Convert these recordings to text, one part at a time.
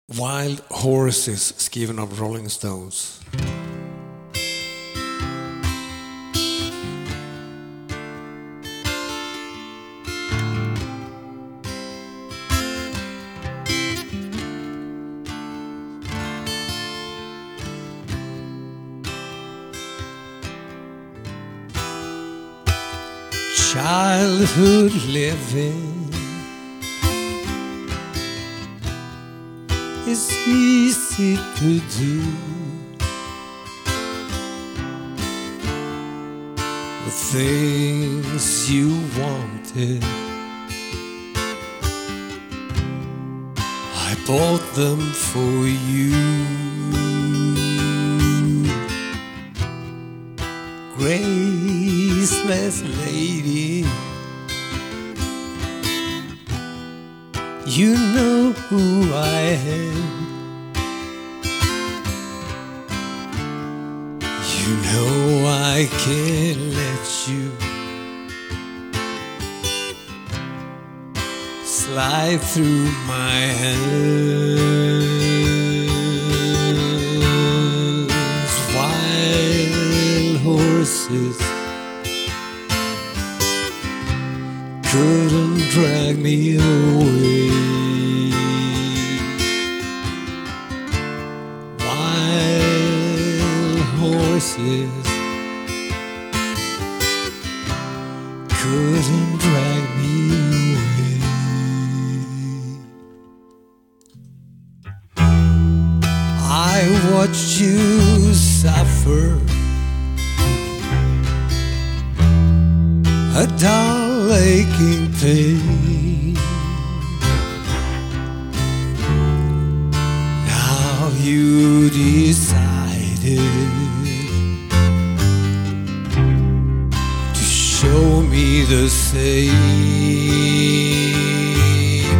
Wild Horses, skriven av Rolling Stones. Childhood living is easy to do. The things you wanted, I bought them for you. Graceless lady, you know who I am. You know I can't let you slide through my hands. Wild horses couldn't drag me away. Wild horses couldn't drag me away. I watched you suffer a dull aching pain. Now you decided to show me the same.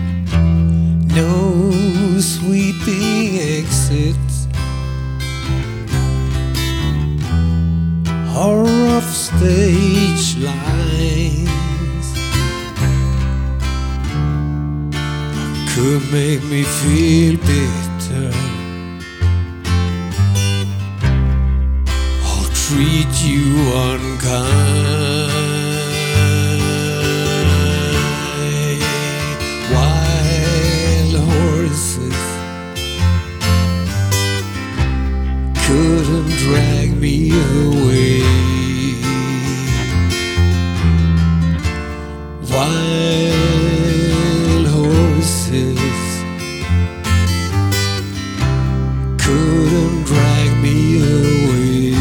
No sweeping exits or rough stage lines could make me feel bitter or treat you unkind. Wild horses couldn't drag me away. Wild horses couldn't drag me away.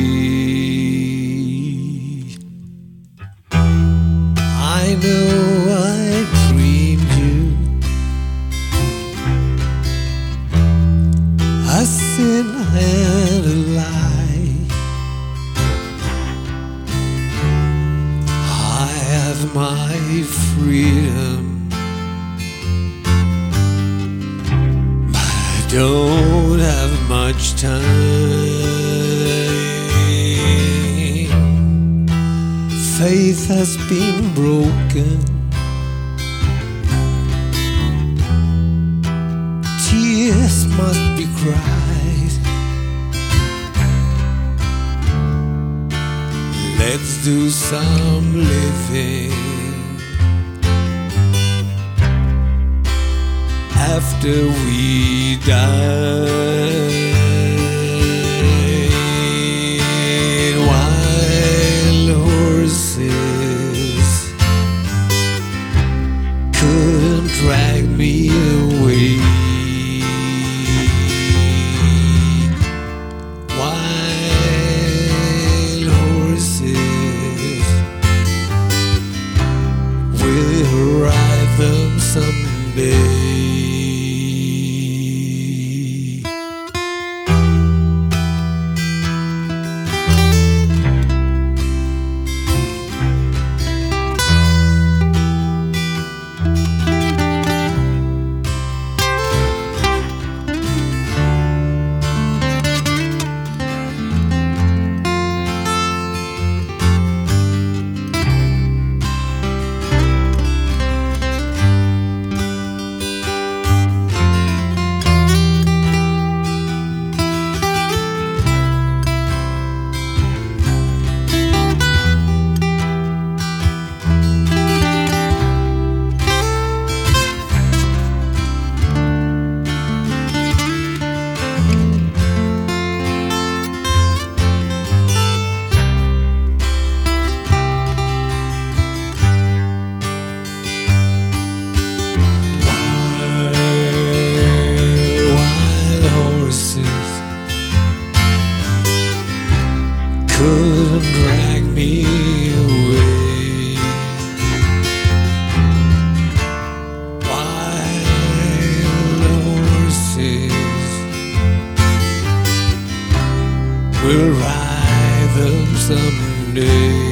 I know I dreamed you a sin and a lie. I have my freedom, but I don't have much time. Faith has been broken, tears must be cried. Let's do some living after we die. Wild horses couldn't drag me away. Wild horses will ride them someday. will rival someday.